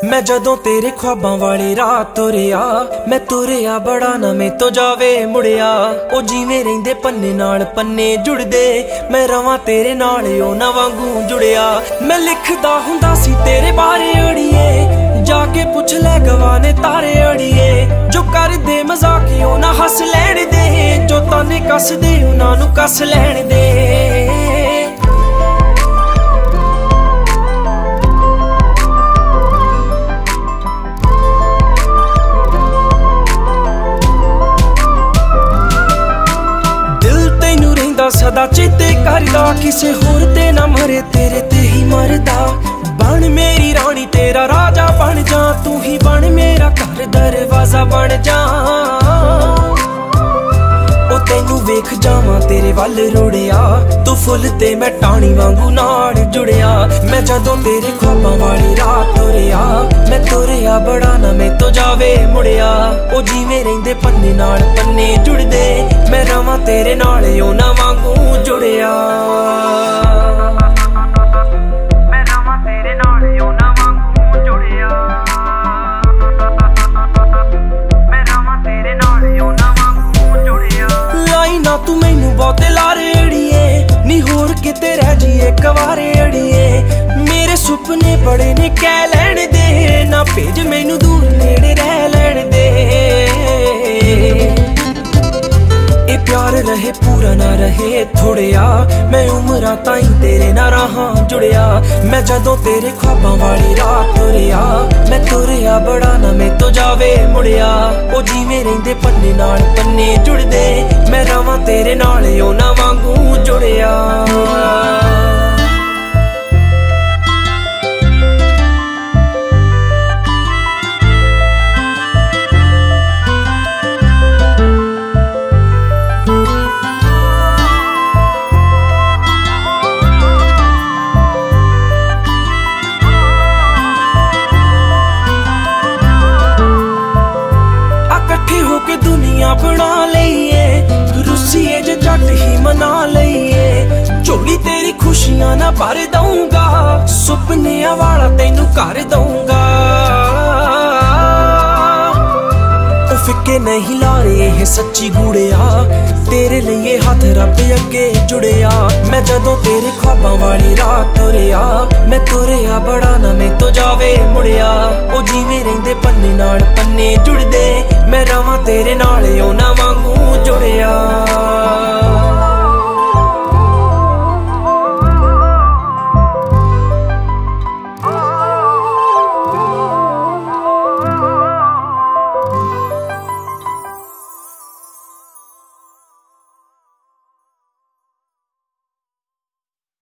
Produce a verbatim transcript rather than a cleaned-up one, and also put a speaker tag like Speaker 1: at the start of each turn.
Speaker 1: मैं जदों तेरे ख्वाबां वाली राह तुरिया, मैं तुरिया बड़ा ना मैं तो जावे मुड़िया। ओ जिवें रहिंदे पन्ने नाल पन्ने जुड़दे, मैं रवां तेरे नाल ओ ना वांगू जुड़िया। मैं लिखदा हुंदा सी तेरे बारे अड़िए, जाके पुछ ले गवाने तारे अड़िए। जो कर दे मजाकियों ना हस लैण दे, जो ताने कस दे उन्हां नूं कस लैण दे। सदा चेते करदा, किसे होर ते ना मरे तेरे ते ही मरदा। बन मेरी रानी तेरा राजा बन जा, तू ही बन मेरा घर दरवाजा बन जा। ओ तैनू वेख जावां तेरे वल रुड़िया, तू फुल ते मैं टाणी वांगू नाल जुड़िया। मैं जदों तेरे ख्वाबां वाली राह तुरिया, मैं तुरिया बड़ा ना मैं तो जावे मुड़िया। ओ जिवें रहिंदे पन्ने नाल पन्ने जुड़दे, मैं रवां तेरे नाल ओ ना वांगू जुड़िया। मैं रवां तेरे नाल ओ ना वांगू जुड़िया। मैं रवां तेरे नाल ओ ना वांगू जुड़िया। लाई ना तू मैनू बहुते लारे अड़िए, नी होर किते रह जीए कवारे अड़िए। मेरे सुपने बड़े ने कह लैण दे, ना भेज मैनू दूर नेड़े रह लैण दे। ए प्यार रहे पूरा ना रहे थोड़िया, मैं उमरां ताईं तेरे ना राहां जुड़िया। मैं जदों तेरे ख्वाबां वाली राह तुरिया, मैं तुरिया बड़ा ना मैं तो जावे मुड़िया। ओ जिवें रहिंदे पन्ने नाल पन्ने जुड़दे, मैं रवां तेरे नाल ओ ना वांगू जुड़िया। दुनिया बना लईए, रुसीए जे जट ही मना लईए। झोली तेरी खुशियां ना भर दूंगा, सुपनिया वाला तैनू कर दूंगा। ओ फिक्के नहीं लारे ये सच्ची गुड़िया, तेरे लिए हाथ रब अगे जुड़िया। मैं जदों तेरे ख्वाबां वाली राह तुरिया, मैं तुरिया बड़ा ना मैं तो जावे मुड़िया। ओ जिवें रहिंदे पन्ने नाल पन्ने जुड़दे, मैं रवां तेरे नाल ओ ना